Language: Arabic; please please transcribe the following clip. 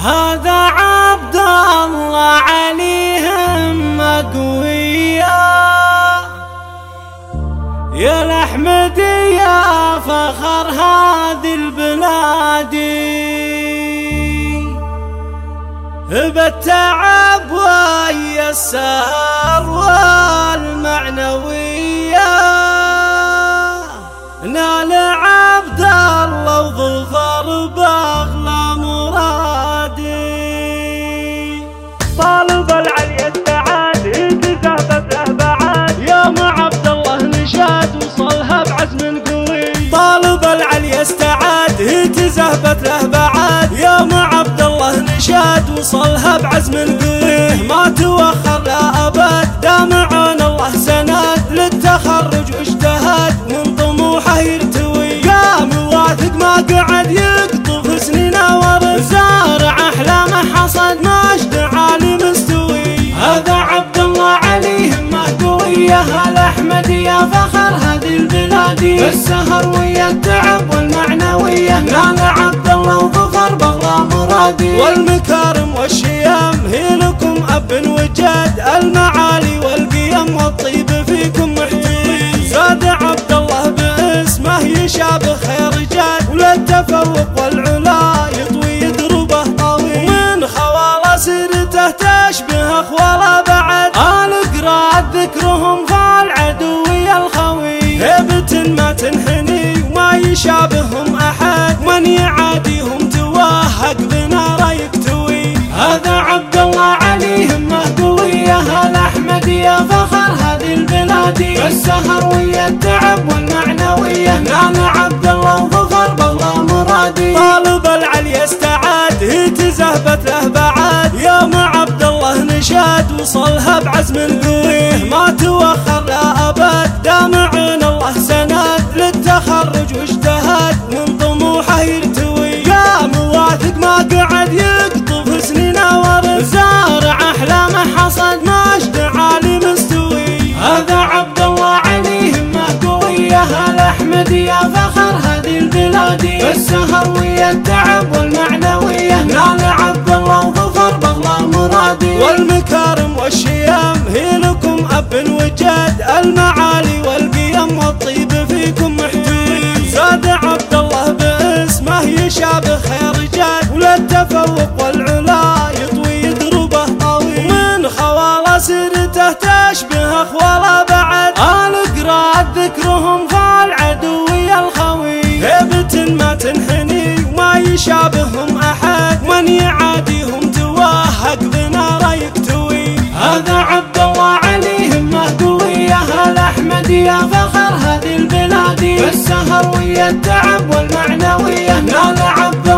هذا عبد الله عليهم قوية يا الأحمدي يا فخر هذه البلاد، بالتعب ويا السهر والمعنوية نال عبد الله وظفر بأغلى مرادي. طالب العلي السعاد تذهبت له بعاد، يوم عبد الله نشاد وصلها بعزم قوي. طالب العلي السعاد تذهبت له بعاد، يوم عبد الله نشاد وصلها بعزم قوي. ما توخر لا أبد دام عون الله سند، للتخرج واجتهد من طموحه يرتوي. قام واثق ما قعد يقطف سنينه ورد، زارع أحلامه حصد مجد عالي مستوي. هذا عبد الله عليه همة قوية الأحمدي يا فخر هذه البلاد، بالسهر ويا التعب والمعنوية نال عبد الله وظفر بأغلى مرادي. والمكارم والشيم هي لكم أب وجد، المعالي والقيم والطيب فيكم محتوي. زاد عبد الله باسمه يشابه خير جد، وللتفوق والعلا يطوي يدربه طويل. ومن خواله سيرته تشبه أخواله بعد، آل قراد ذكرهم فالعدو الخوي. هيبة ما تنحني وما يشابههم أحد، من يعاديهم توهق بنار يكتوي. هذا عبد الله عليه همة قوية الأحمدي يا فخر هذه البلاد، بالسهر ويا التعب والمعنوية نال عبد الله وظفر بأغلى مرادي. طالب العلي استعاد تزهبت له بعاد، يوم عبد الله نشاد وصلها بعزم قوي. ما توخر لا أبد دام عون الله سند، للتخرج واجتهد من طموحه يرتوي. قام واثق ما قعد يقطف سنينه ورد، زارع أحلامه حصد مجد عالي مستوي. هذا عبد الله عليه همة قوية الأحمدي يا فخر هذه البلاد، بالسهر ويا التعب والمعنوية نال عبد الله وظفر بأغلى مرادي. والمكارم والشيم هي لكم أب وجد، المعالي والقيم والطيب فيكم محتوي. زاد عبد الله باسمه يشابه خير جد، وللتفوق والعلا يطوي يدربه طويل. ومن خواله سيرته تشبه أخواله بعد، آل قراد ذكرهم فالعدو الخوي. هيبة ما تنحني وما يشابههم أحد، من يعاديهم توهق بنار يكتوي. هذا عبد الله عليه همة قوية الأحمدي يا فخر هذه البلاد، بالسهر ويا التعب والمعنوية نال عبد